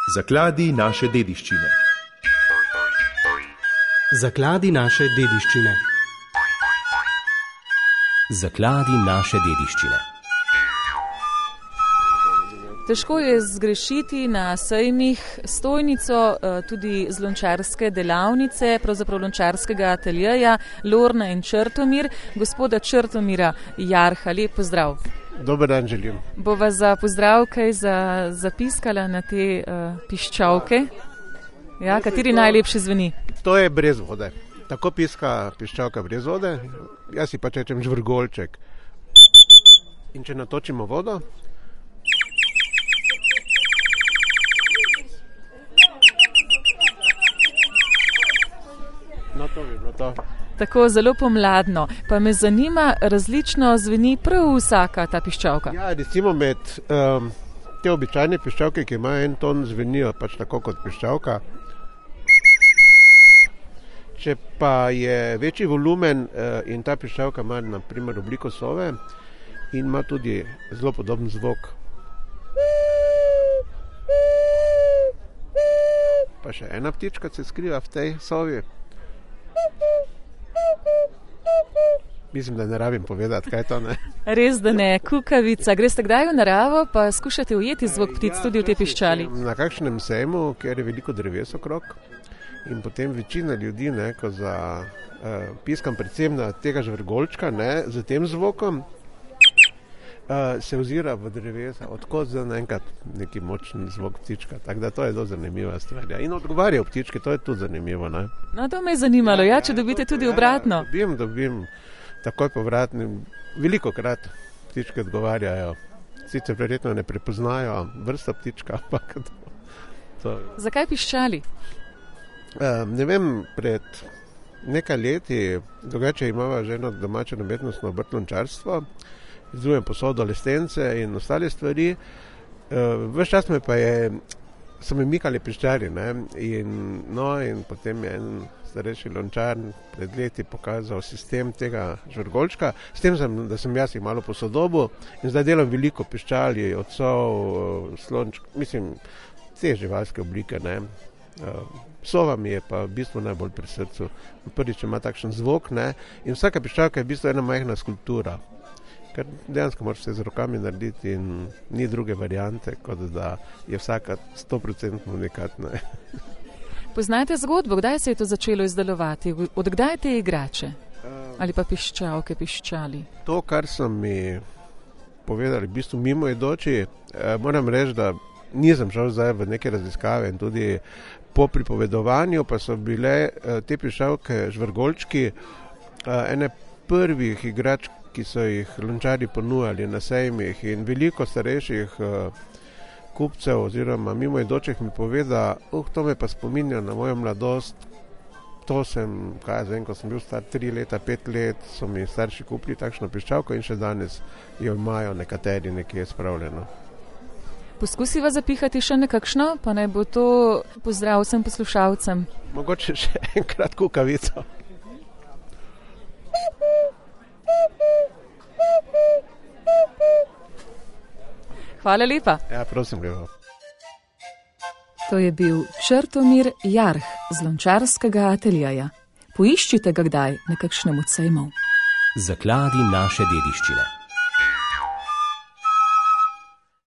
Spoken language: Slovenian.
Zakladi naše dediščine. Zakladi naše dediščine. Zakladi naše dediščine. Težko je zgrešiti na sejmih stojnico tudi z lončarske delavnice, pravzaprav lončarskega ateljeja Lorna in Črtomir. Gospoda Črtomira Jarha, lep pozdrav. Dober dan želim. Bova za pozdrav kaj zapiskala na te piščalke? Ja, kateri najlepši zveni? To je brez vode. Tako piska piščalka brez vode. Jaz si pač rečem žvrgolček. In če natočimo vodo, no to bi bilo to. Tako zelo pomladno. Pa me zanima, različno zveni prav vsaka ta piščalka. Ja, recimo med te običajne piščalke, ki imajo en ton, zvenijo pač tako kot piščalka. Če pa je večji volumen in ta piščalka ima na primer obliko sove in ima tudi zelo podoben zvok. Pa še ena ptička se skriva v tej sovi. Mislim, da ne rabim povedati, kaj to ne. Res, da ne. Kukavica. Greste kdaj v naravo, pa skušate ujeti zvok ptic tudi v te piščali? Na kakšnem sejmu, kjer je veliko dreves okrog in potem večina ljudi, ko piskam predvsem na tega žvrgolčka, z tem zvokom, se ozira v drevesa, odkot za naenkrat neki močen zvok ptička. Tako da to je zelo zanimiva stvar. In odgovarja v ptičke, to je tudi zanimivo. Ne? No, to me je zanimalo. Ja, če dobite tudi obratno. Dobim takoj povratni. Veliko krat ptičke odgovarjajo. Sicer verjetno ne prepoznajo vrsta ptička, ampak to. Zakaj piščali? Ne vem, pred nekaj leti, drugače imava že eno domače umetnostno obrt lončarstvo, izdelujem posodo, lestence in ostale stvari. Ves čas so me mikali piščali, in potem je en starejši lončar pred leti pokazal sistem tega žvrgolčka, s tem, da sem jaz jih malo posodobil in zdaj delam veliko piščali, od sov, slončk, mislim, te živalske oblike, Sova mi je pa v bistvu najbolj pri srcu. Prvič ima takšen zvok, in vsaka piščalka je v bistvu ena majhna skulptura. Ker dejansko moraš vse z rokami narediti in ni druge variante, kot da je vsaka 100% unikat. Poznate zgodbo, kdaj se je to začelo izdelovati? Od kdaj te igrače? Ali pa piščalke, piščali? To, kar so mi povedali v bistvu mimoidoči, moram reči, da nisem šel zdaj v neke raziskave in tudi po pripovedovanju pa so bile te piščalke žvrgolčki ene prvih igrač, ki so jih lončari ponujali na sejmih, in veliko starejših kupcev oziroma mimoidočih mi pove, da to me pa spominja na mojo mladost. To sem, ko sem bil star 3 leta, 5 let, so mi starši kupili takšno piščalko in še danes jo imajo nekateri nekje spravljeno. Poskusiva zapihati še nekakšno, pa naj bo to pozdrav vsem poslušalcem. Mogoče še enkrat kukavico. Hvala lepa. Ja, prosim, lepo. To je bil Črtomir Jarh z lončarskega ateljeja. Poiščite ga kdaj na kakšnem od sejmov. Zakladi naše dediščine.